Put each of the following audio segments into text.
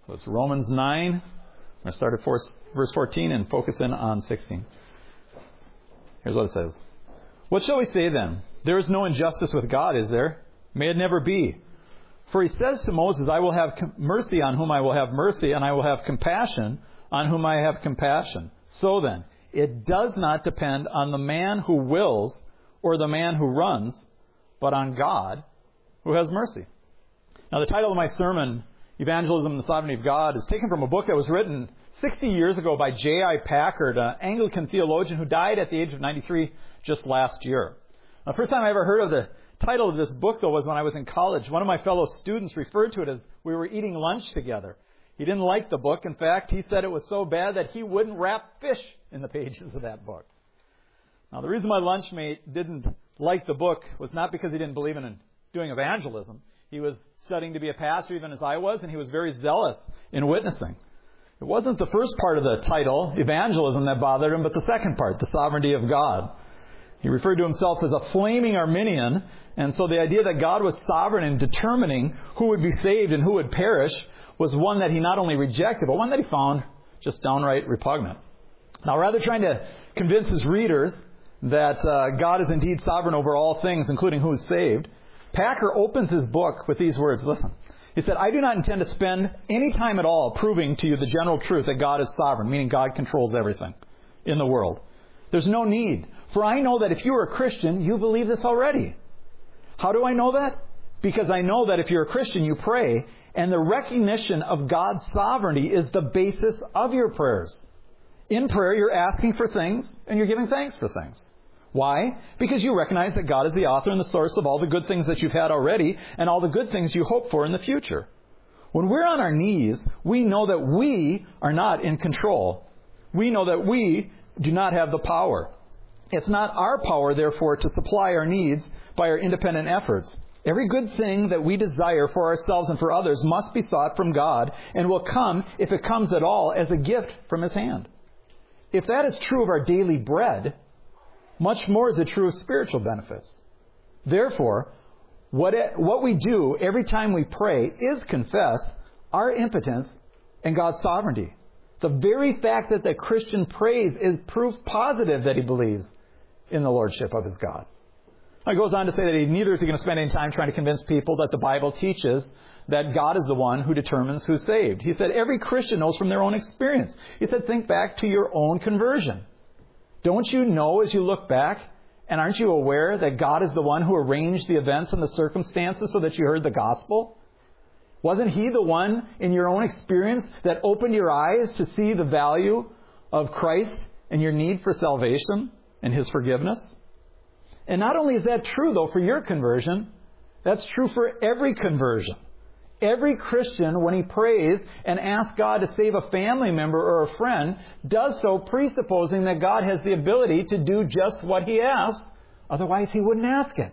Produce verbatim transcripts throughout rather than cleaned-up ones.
So it's Romans nine. I'm going to start at verse fourteen and focus in on sixteen. Here's what it says. What shall we say then? There is no injustice with God, is there? May it never be. For he says to Moses, I will have mercy on whom I will have mercy, and I will have compassion on whom I have compassion. So then, it does not depend on the man who wills or the man who runs, but on God who has mercy. Now, the title of my sermon, Evangelism and the Sovereignty of God, is taken from a book that was written sixty years ago by J I Packard, an Anglican theologian who died at the age of ninety-three just last year. Now, the first time I ever heard of the title of this book, though, was when I was in college. One of my fellow students referred to it as we were eating lunch together. He didn't like the book. In fact, he said it was so bad that he wouldn't wrap fish in the pages of that book. Now, the reason my lunchmate didn't like the book was not because he didn't believe in doing evangelism. He was studying to be a pastor even as I was, and he was very zealous in witnessing. It wasn't the first part of the title, evangelism, that bothered him, but the second part, the sovereignty of God. He referred to himself as a flaming Arminian, and so the idea that God was sovereign in determining who would be saved and who would perish was one that he not only rejected, but one that he found just downright repugnant. Now, rather trying to convince his readers that uh, God is indeed sovereign over all things, including who is saved, Packer opens his book with these words. Listen. He said, I do not intend to spend any time at all proving to you the general truth that God is sovereign, meaning God controls everything in the world. There's no need. For I know that if you are a Christian, you believe this already. How do I know that? Because I know that if you're a Christian, you pray, and the recognition of God's sovereignty is the basis of your prayers. In prayer, you're asking for things, and you're giving thanks for things. Why? Because you recognize that God is the author and the source of all the good things that you've had already, and all the good things you hope for in the future. When we're on our knees, we know that we are not in control. We know that we do not have the power. It's not our power, therefore, to supply our needs by our independent efforts. Every good thing that we desire for ourselves and for others must be sought from God and will come, if it comes at all, as a gift from His hand. If that is true of our daily bread, much more is it true of spiritual benefits. Therefore, what, it, what we do every time we pray is confess our impotence and God's sovereignty. The very fact that the Christian prays is proof positive that he believes in the lordship of his God. He goes on to say that he, neither is he going to spend any time trying to convince people that the Bible teaches that God is the one who determines who's saved. He said every Christian knows from their own experience. He said think back to your own conversion. Don't you know as you look back, and aren't you aware that God is the one who arranged the events and the circumstances so that you heard the gospel? Wasn't He the one in your own experience that opened your eyes to see the value of Christ and your need for salvation and His forgiveness? And not only is that true, though, for your conversion, that's true for every conversion. Every Christian, when he prays and asks God to save a family member or a friend, does so presupposing that God has the ability to do just what He asked. Otherwise, He wouldn't ask it.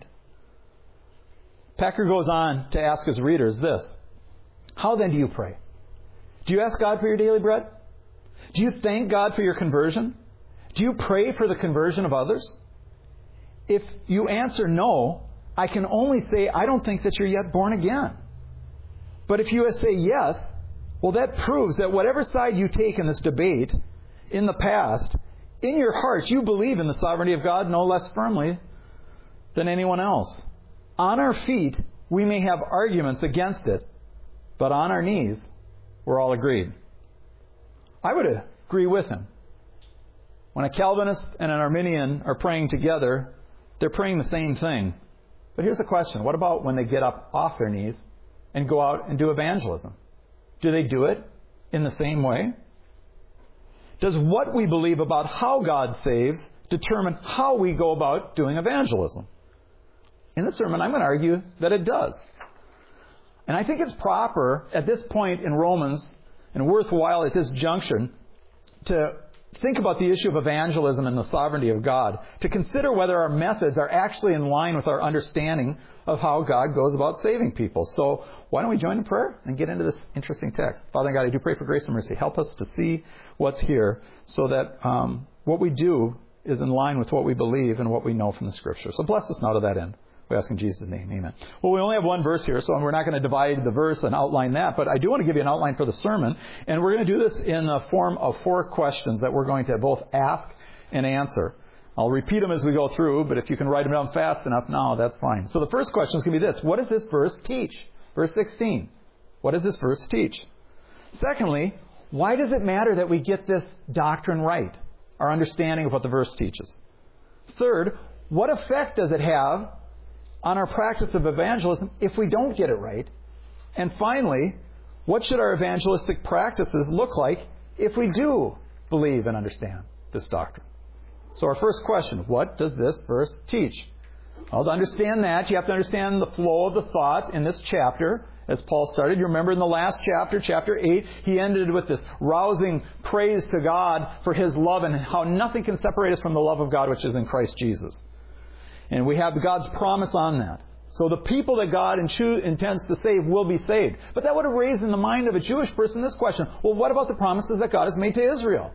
Packer goes on to ask his readers this. How then do you pray? Do you ask God for your daily bread? Do you thank God for your conversion? Do you pray for the conversion of others? If you answer no, I can only say I don't think that you're yet born again. But if you say yes, well, that proves that whatever side you take in this debate in the past, in your heart you believe in the sovereignty of God no less firmly than anyone else. On our feet, we may have arguments against it, but on our knees, we're all agreed. I would agree with him. When a Calvinist and an Arminian are praying together, they're praying the same thing. But here's the question. What about when they get up off their knees and go out and do evangelism? Do they do it in the same way? Does what we believe about how God saves determine how we go about doing evangelism? In the sermon, I'm going to argue that it does. And I think it's proper at this point in Romans and worthwhile at this junction to think about the issue of evangelism and the sovereignty of God, to consider whether our methods are actually in line with our understanding of how God goes about saving people. So why don't we join in prayer and get into this interesting text. Father God, I do pray for grace and mercy. Help us to see what's here so that um, what we do is in line with what we believe and what we know from the Scripture. So bless us now to that end. We ask in Jesus' name. Amen. Well, we only have one verse here, so we're not going to divide the verse and outline that. But I do want to give you an outline for the sermon. And we're going to do this in the form of four questions that we're going to both ask and answer. I'll repeat them as we go through, but if you can write them down fast enough now, that's fine. So the first question is going to be this. What does this verse teach? Verse sixteen. What does this verse teach? Secondly, why does it matter that we get this doctrine right? Our understanding of what the verse teaches. Third, what effect does it have on our practice of evangelism if we don't get it right? And finally, what should our evangelistic practices look like if we do believe and understand this doctrine? So our first question, what does this verse teach? Well, to understand that, you have to understand the flow of the thought in this chapter as Paul started. You remember in the last chapter, chapter eight, he ended with this rousing praise to God for His love and how nothing can separate us from the love of God which is in Christ Jesus. And we have God's promise on that. So the people that God intends to save will be saved. But that would have raised in the mind of a Jewish person this question. Well, what about the promises that God has made to Israel?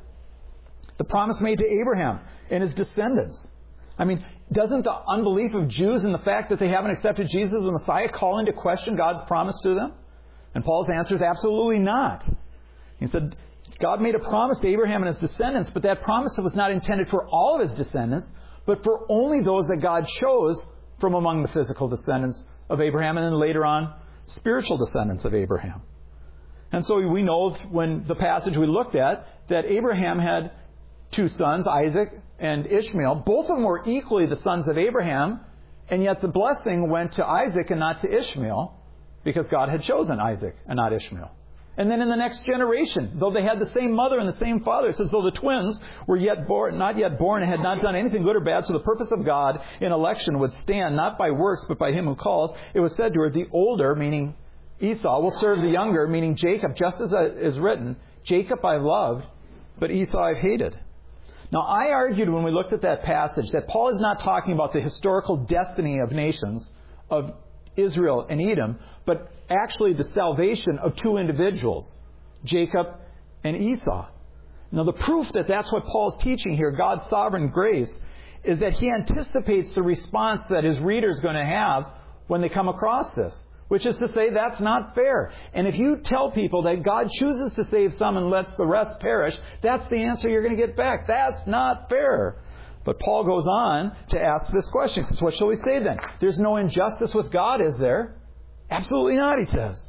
The promise made to Abraham and his descendants. I mean, doesn't the unbelief of Jews and the fact that they haven't accepted Jesus as the Messiah call into question God's promise to them? And Paul's answer is absolutely not. He said, God made a promise to Abraham and his descendants, but that promise was not intended for all of his descendants, but for only those that God chose from among the physical descendants of Abraham and then later on, spiritual descendants of Abraham. And so we know when the passage we looked at that Abraham had two sons, Isaac and Ishmael. Both of them were equally the sons of Abraham, and yet the blessing went to Isaac and not to Ishmael because God had chosen Isaac and not Ishmael. And then in the next generation, though they had the same mother and the same father, it says though the twins were yet born, not yet born and had not done anything good or bad, so the purpose of God in election would stand not by works but by Him who calls. It was said to her, the older, meaning Esau, will serve the younger, meaning Jacob, just as is written, Jacob I loved, but Esau I've hated. Now, I argued when we looked at that passage that Paul is not talking about the historical destiny of nations, of Israel and Edom, but actually the salvation of two individuals, Jacob and Esau. Now, the proof that that's what Paul's teaching here, God's sovereign grace, is that he anticipates the response that his reader's going to have when they come across this. Which is to say, that's not fair. And if you tell people that God chooses to save some and lets the rest perish, that's the answer you're going to get back. That's not fair. But Paul goes on to ask this question. So what shall we say then? There's no injustice with God, is there? Absolutely not, he says.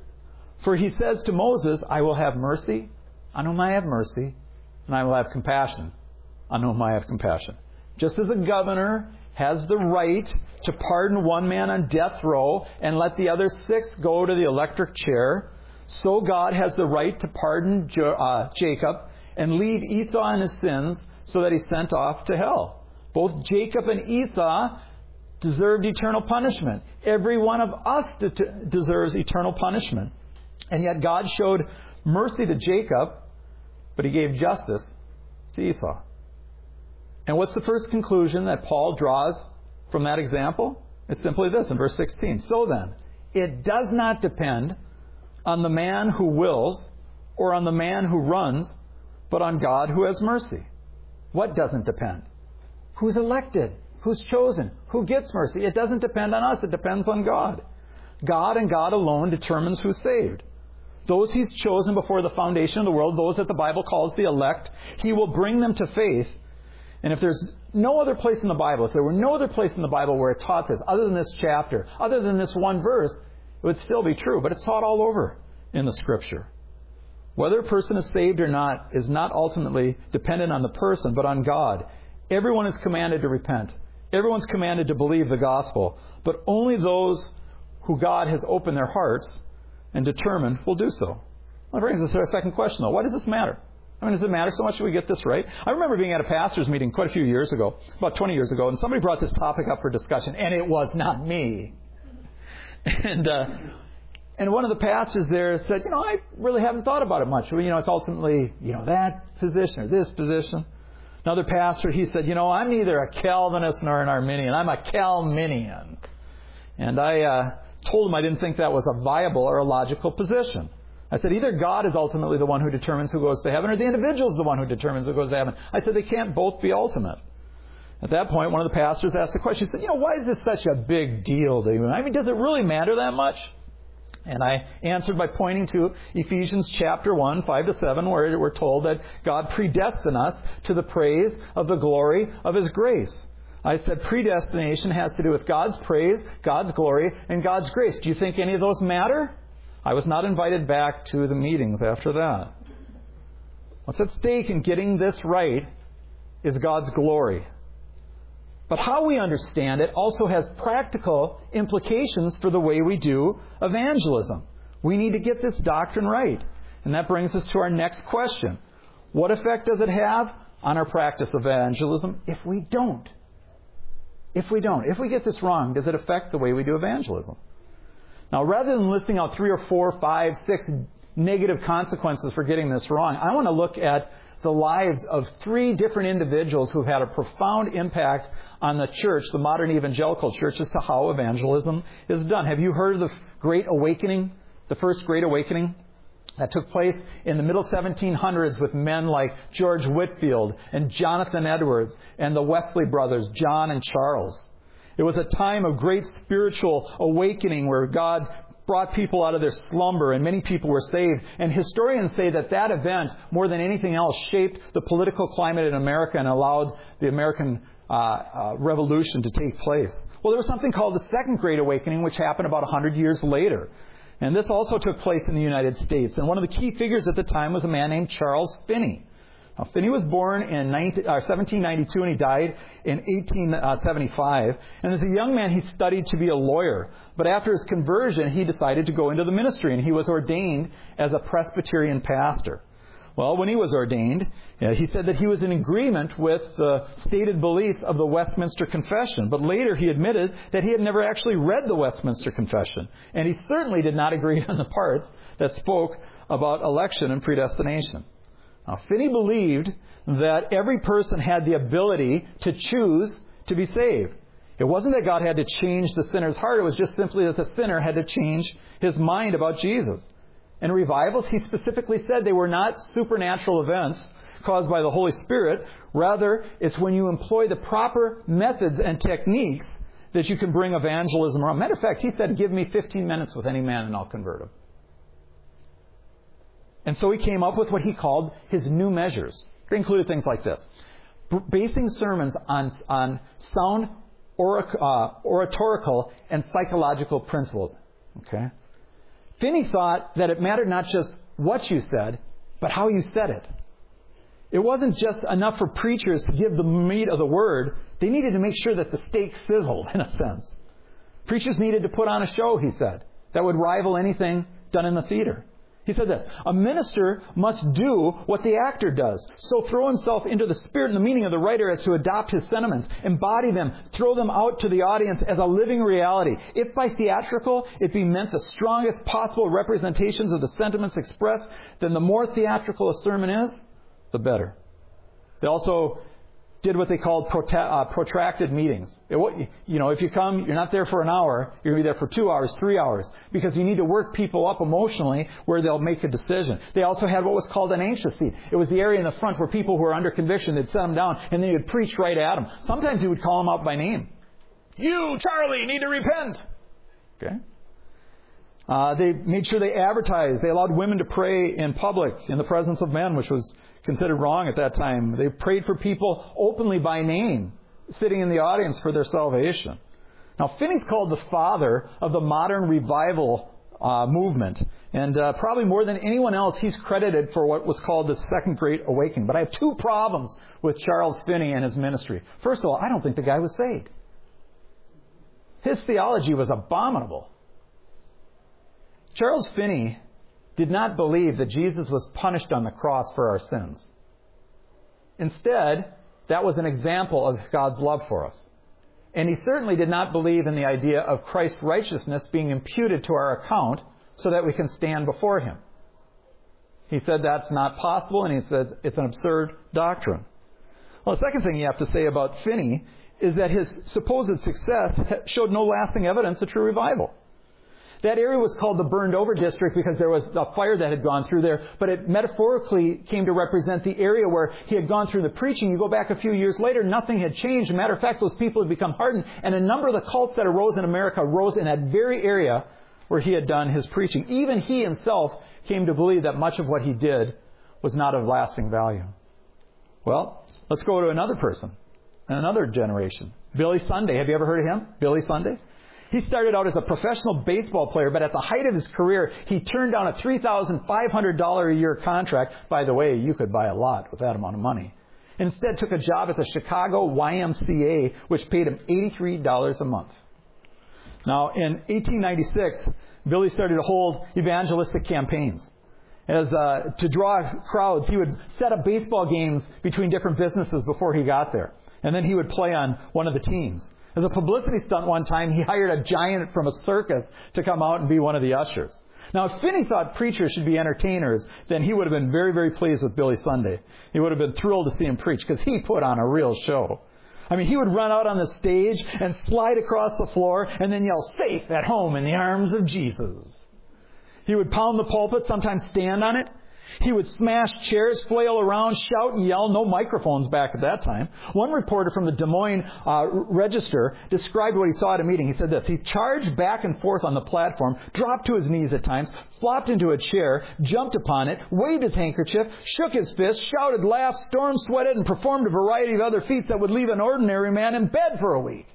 For he says to Moses, I will have mercy on whom I have mercy, and I will have compassion on whom I have compassion. Just as a governor has the right to pardon one man on death row and let the other six go to the electric chair, so God has the right to pardon uh, Jacob and leave Esau in his sins so that he's sent off to hell. Both Jacob and Esau deserved eternal punishment. Every one of us de- deserves eternal punishment. And yet God showed mercy to Jacob, but He gave justice to Esau. And what's the first conclusion that Paul draws from that example? It's simply this in verse sixteen. So then, it does not depend on the man who wills or on the man who runs, but on God who has mercy. What doesn't depend? Who's elected? Who's chosen? Who gets mercy? It doesn't depend on us. It depends on God. God and God alone determines who's saved. Those He's chosen before the foundation of the world, those that the Bible calls the elect, He will bring them to faith. And if there's no other place in the Bible, if there were no other place in the Bible where it taught this, other than this chapter, other than this one verse, it would still be true. But it's taught all over in the Scripture. Whether a person is saved or not is not ultimately dependent on the person, but on God. Everyone is commanded to repent. Everyone's commanded to believe the gospel. But only those who God has opened their hearts and determined will do so. That brings us to our second question, though. Why does this matter? I mean, does it matter so much that we get this right? I remember being at a pastor's meeting quite a few years ago, about twenty years ago, and somebody brought this topic up for discussion, and it was not me. And uh, and one of the pastors there said, you know, I really haven't thought about it much. You know, it's ultimately, you know, that position or this position. Another pastor, he said, you know, I'm neither a Calvinist nor an Arminian. I'm a Calminian. And I uh, told him I didn't think that was a viable or a logical position. I said, either God is ultimately the one who determines who goes to heaven or the individual is the one who determines who goes to heaven. I said, they can't both be ultimate. At that point, one of the pastors asked the question. He said, you know, why is this such a big deal to you? I mean, does it really matter that much? And I answered by pointing to Ephesians chapter one, five to seven, where we're told that God predestined us to the praise of the glory of His grace. I said predestination has to do with God's praise, God's glory, and God's grace. Do you think any of those matter? I was not invited back to the meetings after that. What's at stake in getting this right is God's glory. But how we understand it also has practical implications for the way we do evangelism. We need to get this doctrine right. And that brings us to our next question. What effect does it have on our practice of evangelism if we don't? If we don't, if we get this wrong, does it affect the way we do evangelism? Now, rather than listing out three or four, five, six negative consequences for getting this wrong, I want to look at the lives of three different individuals who've had a profound impact on the church, the modern evangelical church, as to how evangelism is done. Have you heard of the Great Awakening, the first Great Awakening? That took place in the middle seventeen hundreds with men like George Whitefield and Jonathan Edwards and the Wesley brothers, John and Charles. It was a time of great spiritual awakening where God brought people out of their slumber and many people were saved. And historians say that that event, more than anything else, shaped the political climate in America and allowed the American uh, uh, Revolution to take place. Well, there was something called the Second Great Awakening, which happened about one hundred years later. And this also took place in the United States. And one of the key figures at the time was a man named Charles Finney. Now, Finney was born in seventeen ninety-two and he died in eighteen seventy-five. And as a young man, he studied to be a lawyer. But after his conversion, he decided to go into the ministry, and he was ordained as a Presbyterian pastor. Well, when he was ordained, he said that he was in agreement with the stated beliefs of the Westminster Confession. But later he admitted that he had never actually read the Westminster Confession. And he certainly did not agree on the parts that spoke about election and predestination. Now, Finney believed that every person had the ability to choose to be saved. It wasn't that God had to change the sinner's heart. It was just simply that the sinner had to change his mind about Jesus. And revivals, he specifically said they were not supernatural events caused by the Holy Spirit. Rather, it's when you employ the proper methods and techniques that you can bring evangelism around. Matter of fact, he said, give me fifteen minutes with any man and I'll convert him. And so he came up with what he called his new measures. They included things like this. Basing sermons on, on sound orac- uh, oratorical and psychological principles. Okay? Finney thought that it mattered not just what you said, but how you said it. It wasn't just enough for preachers to give the meat of the word. They needed to make sure that the steak sizzled, in a sense. Preachers needed to put on a show, he said, that would rival anything done in the theater. He said this, a minister must do what the actor does. So throw himself into the spirit and the meaning of the writer as to adopt his sentiments, embody them, throw them out to the audience as a living reality. If by theatrical it be meant the strongest possible representations of the sentiments expressed, then the more theatrical a sermon is, the better. They also did what they called prota- uh, protracted meetings. It, you know, if you come, you're not there for an hour, you're going to be there for two hours, three hours, because you need to work people up emotionally where they'll make a decision. They also had what was called an anxious seat. It was the area in the front where people who were under conviction, they'd set them down, and then you'd preach right at them. Sometimes he would call them out by name. You, Charlie, need to repent. Okay? Uh, they made sure they advertised. They allowed women to pray in public in the presence of men, which was considered wrong at that time. They prayed for people openly by name, sitting in the audience for their salvation. Now, Finney's called the father of the modern revival uh, movement. And uh, probably more than anyone else, he's credited for what was called the Second Great Awakening. But I have two problems with Charles Finney and his ministry. First of all, I don't think the guy was saved. His theology was abominable. Charles Finney did not believe that Jesus was punished on the cross for our sins. Instead, that was an example of God's love for us. And he certainly did not believe in the idea of Christ's righteousness being imputed to our account so that we can stand before Him. He said that's not possible, and he says it's an absurd doctrine. Well, the second thing you have to say about Finney is that his supposed success showed no lasting evidence of true revival. That area was called the burned over district because there was a fire that had gone through there, but it metaphorically came to represent the area where he had gone through the preaching. You go back a few years later, nothing had changed. As a matter of fact, those people had become hardened, and a number of the cults that arose in America arose in that very area where he had done his preaching. Even he himself came to believe that much of what he did was not of lasting value. Well, let's go to another person, another generation. Billy Sunday. Have you ever heard of him? Billy Sunday? He started out as a professional baseball player, but at the height of his career, he turned down a three thousand five hundred dollars a year contract. By the way, you could buy a lot with that amount of money. Instead, took a job at the Chicago Y M C A, which paid him eighty-three dollars a month. Now, in eighteen ninety-six, Billy started to hold evangelistic campaigns. As uh, to draw crowds, he would set up baseball games between different businesses before he got there. And then he would play on one of the teams. As a publicity stunt one time, he hired a giant from a circus to come out and be one of the ushers. Now, if Finney thought preachers should be entertainers, then he would have been very, very pleased with Billy Sunday. He would have been thrilled to see him preach because he put on a real show. I mean, he would run out on the stage and slide across the floor and then yell, "Safe at home in the arms of Jesus." He would pound the pulpit, sometimes stand on it. He would smash chairs, flail around, shout and yell. No microphones back at that time. One reporter from the Des Moines uh, Register described what he saw at a meeting. He said this: he charged back and forth on the platform, dropped to his knees at times, flopped into a chair, jumped upon it, waved his handkerchief, shook his fist, shouted, laughed, stormed, sweated, and performed a variety of other feats that would leave an ordinary man in bed for a week.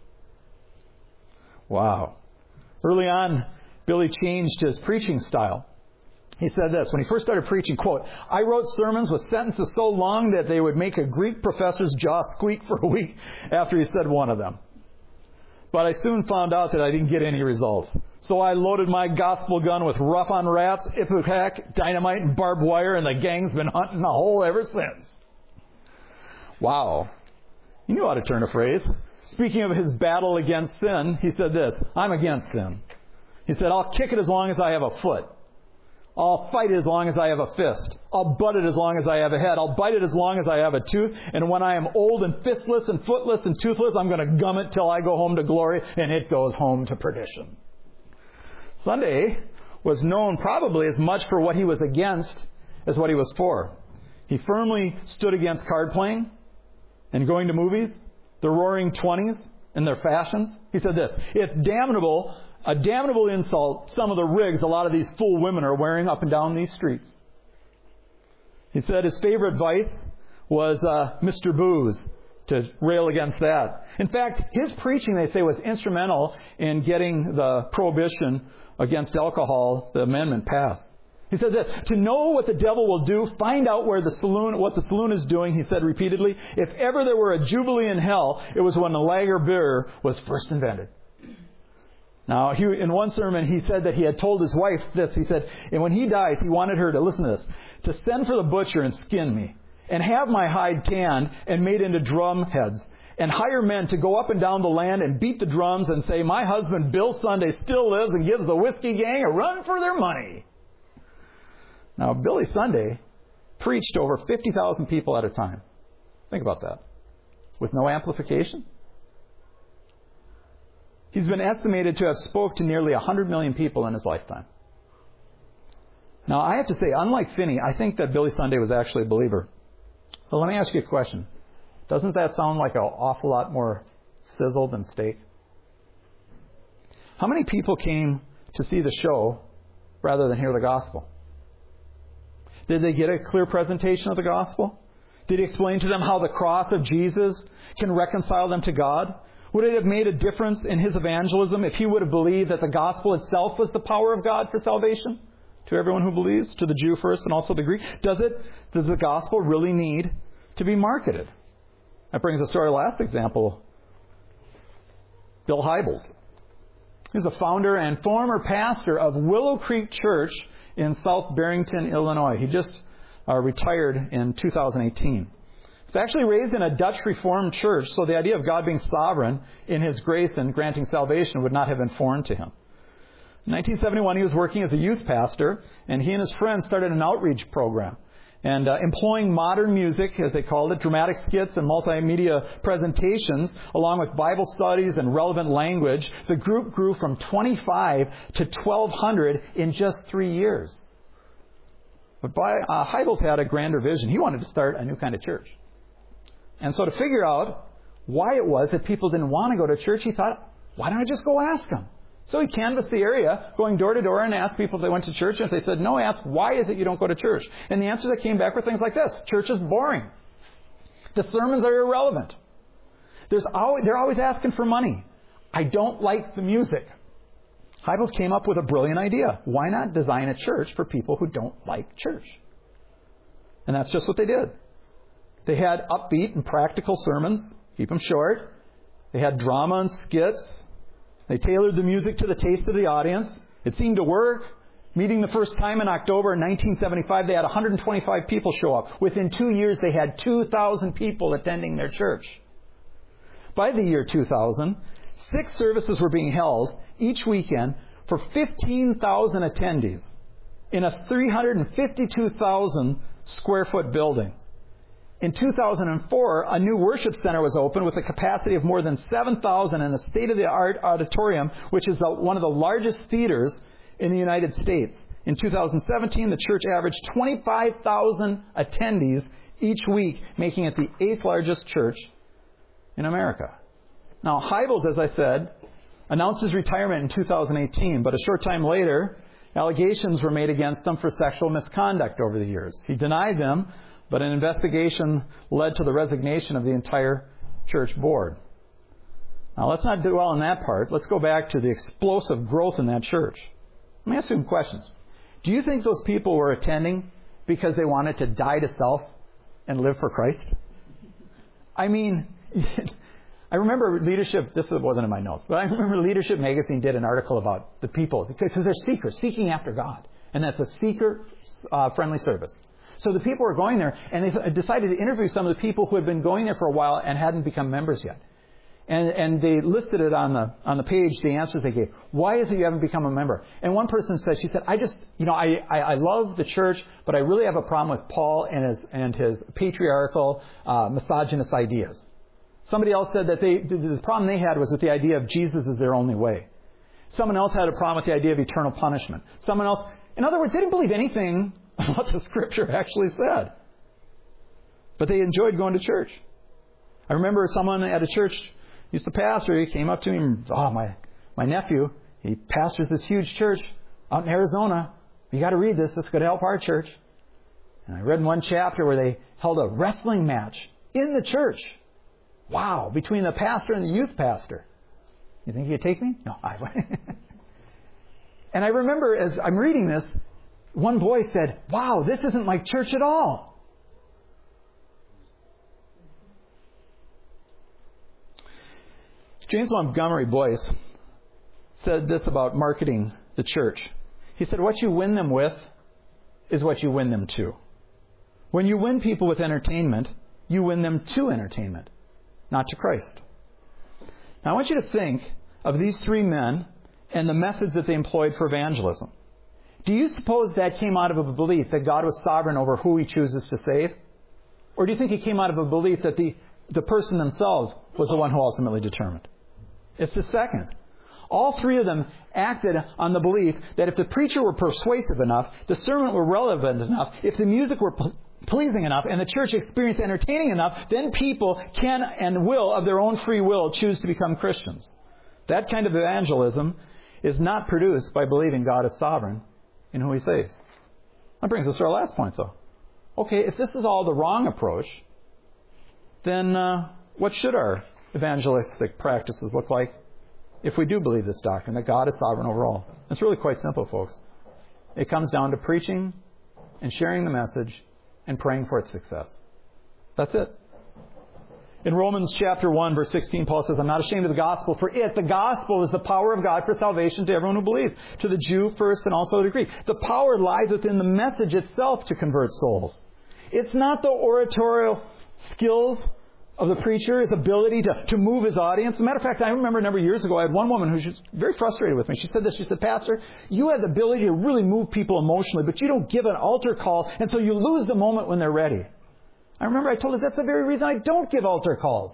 Wow. Early on, Billy changed his preaching style. He said this, when he first started preaching, quote, "I wrote sermons with sentences so long that they would make a Greek professor's jaw squeak for a week after he said one of them. But I soon found out that I didn't get any results. So I loaded my gospel gun with rough on rats, ipecac, dynamite, and barbed wire, and the gang's been hunting a hole ever since." Wow. He knew how to turn a phrase. Speaking of his battle against sin, he said this: "I'm against sin." He said, "I'll kick it as long as I have a foot. I'll fight it as long as I have a fist. I'll butt it as long as I have a head. I'll bite it as long as I have a tooth. And when I am old and fistless and footless and toothless, I'm going to gum it till I go home to glory, and it goes home to perdition." Sunday was known probably as much for what he was against as what he was for. He firmly stood against card playing and going to movies, the roaring twenties and their fashions. He said this: "It's damnable A damnable insult, some of the rigs a lot of these fool women are wearing up and down these streets." He said his favorite vice was uh, Mister Booze, to rail against that. In fact, his preaching, they say, was instrumental in getting the prohibition against alcohol, the amendment, passed. He said this: "To know what the devil will do, find out where the saloon, what the saloon is doing," he said repeatedly. "If ever there were a jubilee in hell, it was when the lager beer was first invented." Now, he, in one sermon, he said that he had told his wife this. He said, and when he dies, he wanted her to, listen to this, to send for the butcher and skin me, and have my hide tanned and made into drum heads, and hire men to go up and down the land and beat the drums and say, "My husband, Bill Sunday, still lives and gives the whiskey gang a run for their money." Now, Billy Sunday preached to over fifty thousand people at a time. Think about that. With no amplification. He's been estimated to have spoke to nearly one hundred million people in his lifetime. Now, I have to say, unlike Finney, I think that Billy Sunday was actually a believer. But let me ask you a question. Doesn't that sound like an awful lot more sizzle than steak? How many people came to see the show rather than hear the gospel? Did they get a clear presentation of the gospel? Did he explain to them how the cross of Jesus can reconcile them to God? Would it have made a difference in his evangelism if he would have believed that the gospel itself was the power of God for salvation to everyone who believes, to the Jew first and also the Greek? Does it? Does the gospel really need to be marketed? That brings us to our last example, Bill Hybels. He's a founder and former pastor of Willow Creek Church in South Barrington, Illinois. He just uh, retired in two thousand eighteen. He's actually raised in a Dutch Reformed church, so the idea of God being sovereign in His grace and granting salvation would not have been foreign to him. In nineteen seventy-one, he was working as a youth pastor, and he and his friends started an outreach program. And uh, employing modern music, as they called it, dramatic skits and multimedia presentations, along with Bible studies and relevant language, the group grew from twenty-five to twelve hundred in just three years. But by, uh, Hybels had a grander vision. He wanted to start a new kind of church. And so to figure out why it was that people didn't want to go to church, he thought, why don't I just go ask them? So he canvassed the area, going door to door, and asked people if they went to church. And if they said no, asked, why is it you don't go to church? And the answers that came back were things like this. Church is boring. The sermons are irrelevant. There's always, they're always asking for money. I don't like the music. Hybels came up with a brilliant idea. Why not design a church for people who don't like church? And that's just what they did. They had upbeat and practical sermons. Keep them short. They had drama and skits. They tailored the music to the taste of the audience. It seemed to work. Meeting the first time in October in nineteen seventy-five, they had one hundred twenty-five people show up. Within two years, they had two thousand people attending their church. By the year two thousand, six services were being held each weekend for fifteen thousand attendees in a three hundred fifty-two thousand square foot building. In two thousand four, a new worship center was opened with a capacity of more than seven thousand in a state-of-the-art auditorium, which is the, one of the largest theaters in the United States. In two thousand seventeen, the church averaged twenty-five thousand attendees each week, making it the eighth largest church in America. Now, Hybels, as I said, announced his retirement in two thousand eighteen, but a short time later, allegations were made against him for sexual misconduct over the years. He denied them, but an investigation led to the resignation of the entire church board. Now, let's not dwell on that part. Let's go back to the explosive growth in that church. Let me ask you some questions. Do you think those people were attending because they wanted to die to self and live for Christ? I mean, I remember Leadership, this wasn't in my notes, but I remember Leadership Magazine did an article about the people, because they're seekers, seeking after God. And that's a seeker-friendly service. So the people were going there, and they decided to interview some of the people who had been going there for a while and hadn't become members yet. And, and they listed it on the on the page, the answers they gave. Why is it you haven't become a member? And one person said, she said, I just, you know, I, I, I love the church, but I really have a problem with Paul and his and his patriarchal, uh, misogynist ideas. Somebody else said that they the problem they had was with the idea of Jesus is their only way. Someone else had a problem with the idea of eternal punishment. Someone else, in other words, they didn't believe anything what the Scripture actually said. But they enjoyed going to church. I remember someone at a church used to pastor. He came up to me and, oh, my, my nephew, he pastors this huge church out in Arizona. You got to read this. This is going to help our church. And I read in one chapter where they held a wrestling match in the church. Wow, between the pastor and the youth pastor. You think you could take me? No, I wouldn't. And I remember as I'm reading this, one boy said, wow, this isn't like church at all. James Montgomery Boyce said this about marketing the church. He said, what you win them with is what you win them to. When you win people with entertainment, you win them to entertainment, not to Christ. Now I want you to think of these three men and the methods that they employed for evangelism. Do you suppose that came out of a belief that God was sovereign over who He chooses to save? Or do you think it came out of a belief that the, the person themselves was the one who ultimately determined? It's the second. All three of them acted on the belief that if the preacher were persuasive enough, the sermon were relevant enough, if the music were p- pleasing enough, and the church experienced entertaining enough, then people can and will, of their own free will, choose to become Christians. That kind of evangelism is not produced by believing God is sovereign in who He saves. That brings us to our last point, though. Okay, if this is all the wrong approach, then uh, what should our evangelistic practices look like if we do believe this doctrine, that God is sovereign over all? It's really quite simple, folks. It comes down to preaching and sharing the message and praying for its success. That's it. In Romans chapter one, verse sixteen, Paul says, I'm not ashamed of the gospel, for it, the gospel, is the power of God for salvation to everyone who believes, to the Jew first and also to the Greek. The power lies within the message itself to convert souls. It's not the oratorial skills of the preacher, his ability to, to move his audience. As a matter of fact, I remember a number of years ago, I had one woman who was very frustrated with me. She said this. She said, Pastor, you have the ability to really move people emotionally, but you don't give an altar call, and so you lose the moment when they're ready. I remember I told her that's the very reason I don't give altar calls.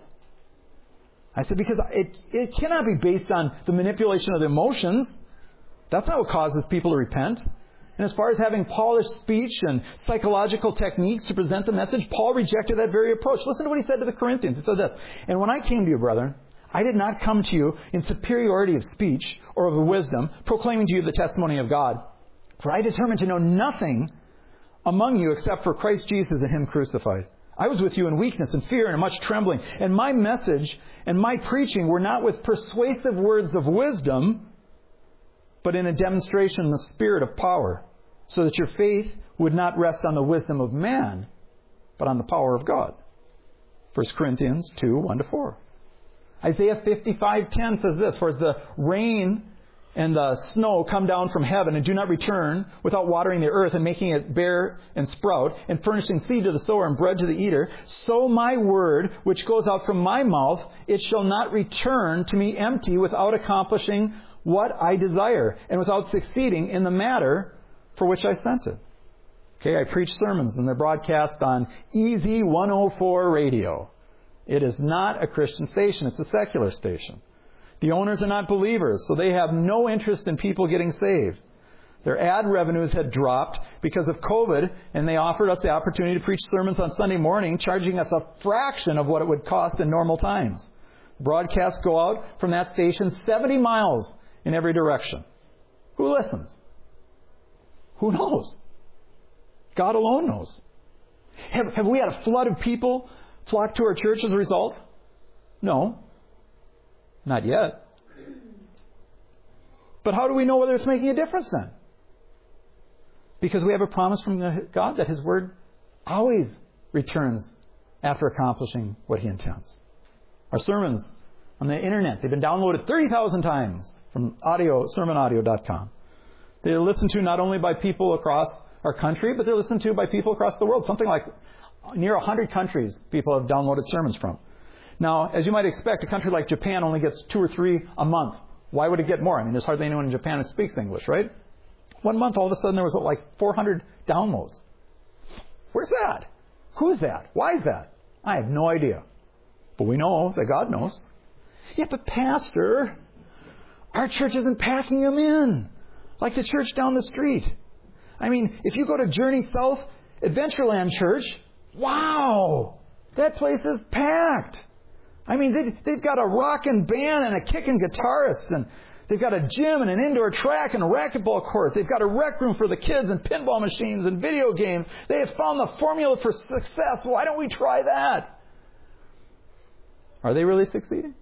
I said, because it, it cannot be based on the manipulation of the emotions. That's not what causes people to repent. And as far as having polished speech and psychological techniques to present the message, Paul rejected that very approach. Listen to what he said to the Corinthians. He said this, and when I came to you, brethren, I did not come to you in superiority of speech or of wisdom, proclaiming to you the testimony of God. For I determined to know nothing among you except for Christ Jesus and Him crucified. I was with you in weakness and fear and much trembling. And my message and my preaching were not with persuasive words of wisdom, but in a demonstration in the spirit of power, so that your faith would not rest on the wisdom of man, but on the power of God. First Corinthians two, one to four. Isaiah fifty-five ten says this, for as the rain and the snow come down from heaven and do not return without watering the earth and making it bear and sprout and furnishing seed to the sower and bread to the eater, so my word, which goes out from my mouth, it shall not return to me empty without accomplishing what I desire and without succeeding in the matter for which I sent it. Okay, I preach sermons and they're broadcast on E Z one oh four radio. It is not a Christian station. It's a secular station. The owners are not believers, so they have no interest in people getting saved. Their ad revenues had dropped because of COVID, and they offered us the opportunity to preach sermons on Sunday morning, charging us a fraction of what it would cost in normal times. Broadcasts go out from that station seventy miles in every direction. Who listens? Who knows? God alone knows. Have, have we had a flood of people flock to our church as a result? No. Not yet. But how do we know whether it's making a difference then? Because we have a promise from God that His Word always returns after accomplishing what He intends. Our sermons on the Internet, they've been downloaded thirty thousand times from audio, sermon audio dot com. They're listened to not only by people across our country, but they're listened to by people across the world. Something like near one hundred countries people have downloaded sermons from. Now, as you might expect, a country like Japan only gets two or three a month. Why would it get more? I mean, there's hardly anyone in Japan who speaks English, right? One month, all of a sudden, there was like four hundred downloads. Where's that? Who's that? Why is that? I have no idea. But we know that God knows. Yeah, but Pastor, our church isn't packing them in like the church down the street. I mean, if you go to Journey South Adventureland Church, wow, that place is packed. I mean, they've, they've got a rockin' band and a kicking guitarist, and they've got a gym and an indoor track and a racquetball court. They've got a rec room for the kids and pinball machines and video games. They have found the formula for success. Why don't we try that? Are they really succeeding?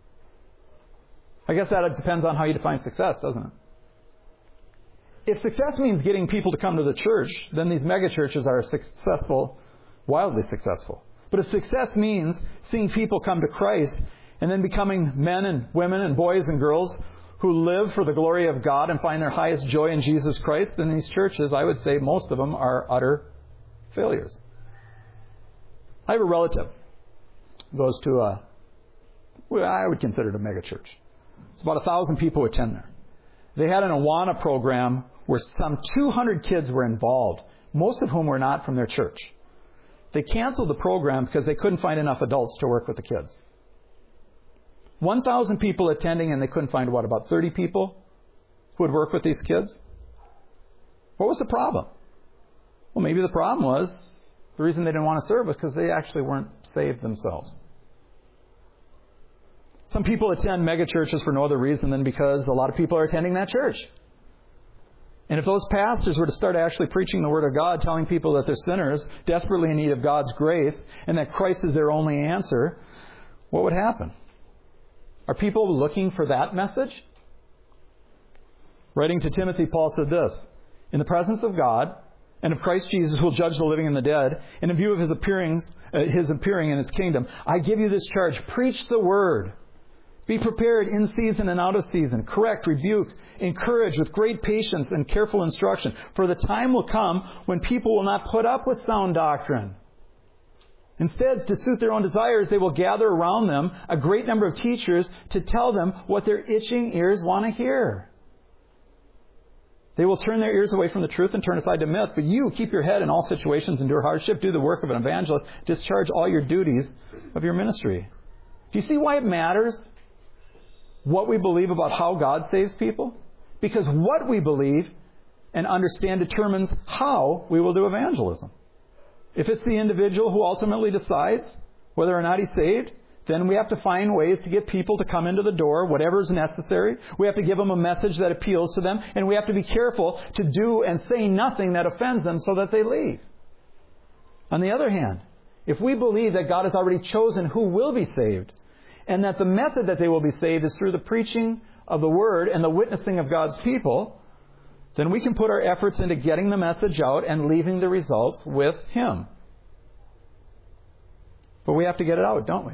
I guess that depends on how you define success, doesn't it? If success means getting people to come to the church, then these mega churches are successful, wildly successful. But if success means seeing people come to Christ and then becoming men and women and boys and girls who live for the glory of God and find their highest joy in Jesus Christ, then these churches, I would say most of them are utter failures. I have a relative who goes to a, well, I would consider it a mega church. It's about a thousand people who attend there. They had an Awana program where some two hundred kids were involved, most of whom were not from their church. They canceled the program because they couldn't find enough adults to work with the kids. one thousand people attending, and they couldn't find, what, about thirty people who would work with these kids? What was the problem? Well, maybe the problem was, the reason they didn't want to serve was because they actually weren't saved themselves. Some people attend mega churches for no other reason than because a lot of people are attending that church. And if those pastors were to start actually preaching the Word of God, telling people that they're sinners, desperately in need of God's grace, and that Christ is their only answer, what would happen? Are people looking for that message? Writing to Timothy, Paul said this, in the presence of God and of Christ Jesus, who will judge the living and the dead, and in view of His appearings, uh, His appearing in His kingdom, I give you this charge, preach the Word. Be prepared in season and out of season. Correct, rebuke, encourage with great patience and careful instruction. For the time will come when people will not put up with sound doctrine. Instead, to suit their own desires, they will gather around them a great number of teachers to tell them what their itching ears want to hear. They will turn their ears away from the truth and turn aside to myth. But you, keep your head in all situations, endure hardship, do the work of an evangelist, discharge all your duties of your ministry. Do you see why it matters what we believe about how God saves people? Because what we believe and understand determines how we will do evangelism. If it's the individual who ultimately decides whether or not he's saved, then we have to find ways to get people to come into the door, whatever is necessary. We have to give them a message that appeals to them, and we have to be careful to do and say nothing that offends them so that they leave. On the other hand, if we believe that God has already chosen who will be saved, and that the method that they will be saved is through the preaching of the Word and the witnessing of God's people, then we can put our efforts into getting the message out and leaving the results with Him. But we have to get it out, don't we?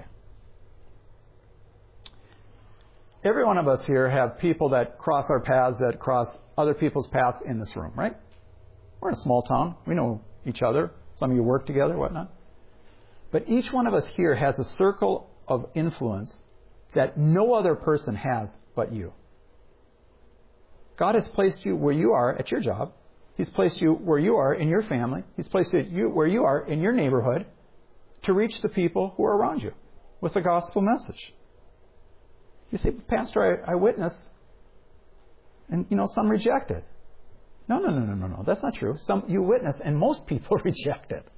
Every one of us here have people that cross our paths, that cross other people's paths in this room, right? We're in a small town. We know each other. Some of you work together, whatnot. But each one of us here has a circle of influence that no other person has but you. God has placed you where you are at your job. He's placed you where you are in your family. He's placed you where you are in your neighborhood to reach the people who are around you with the gospel message. You say, Pastor, I, I witness, and, you know, some reject it. No, no, no, no, no, no. That's not true. Some you witness, and most people reject it.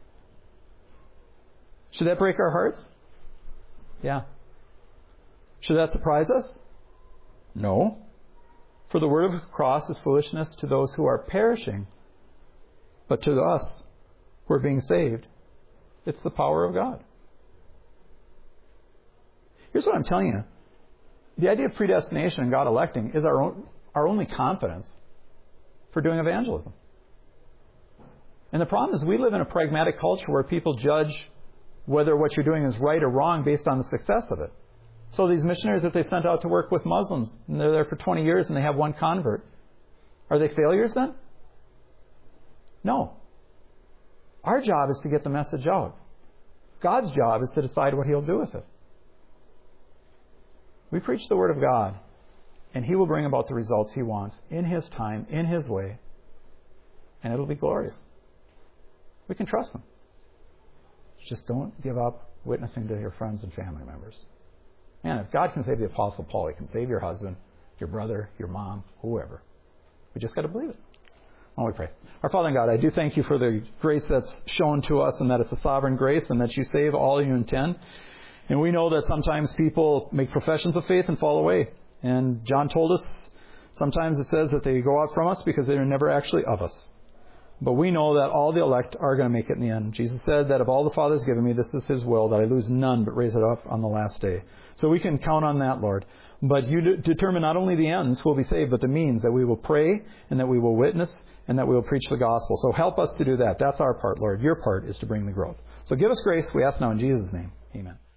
Should that break our hearts? Yeah. Should that surprise us? No. For the word of the cross is foolishness to those who are perishing. But to us who are being saved, it's the power of God. Here's what I'm telling you. The idea of predestination and God electing is our own, our only confidence for doing evangelism. And the problem is we live in a pragmatic culture where people judge whether what you're doing is right or wrong based on the success of it. So these missionaries that they sent out to work with Muslims, and they're there for twenty years and they have one convert, are they failures then? No. Our job is to get the message out. God's job is to decide what He'll do with it. We preach the Word of God, and He will bring about the results He wants in His time, in His way, and it'll be glorious. We can trust Him. Just don't give up witnessing to your friends and family members. Man, if God can save the Apostle Paul, He can save your husband, your brother, your mom, whoever. We just got to believe it. Why don't we pray? Our Father in God, I do thank You for the grace that's shown to us, and that it's a sovereign grace, and that You save all You intend. And we know that sometimes people make professions of faith and fall away. And John told us, sometimes it says that they go out from us because they are never actually of us. But we know that all the elect are going to make it in the end. Jesus said that of all the Father has given me, this is His will, that I lose none but raise it up on the last day. So we can count on that, Lord. But You de- determine not only the ends who will be saved, but the means, that we will pray and that we will witness and that we will preach the gospel. So help us to do that. That's our part, Lord. Your part is to bring the growth. So give us grace, we ask now in Jesus' name. Amen.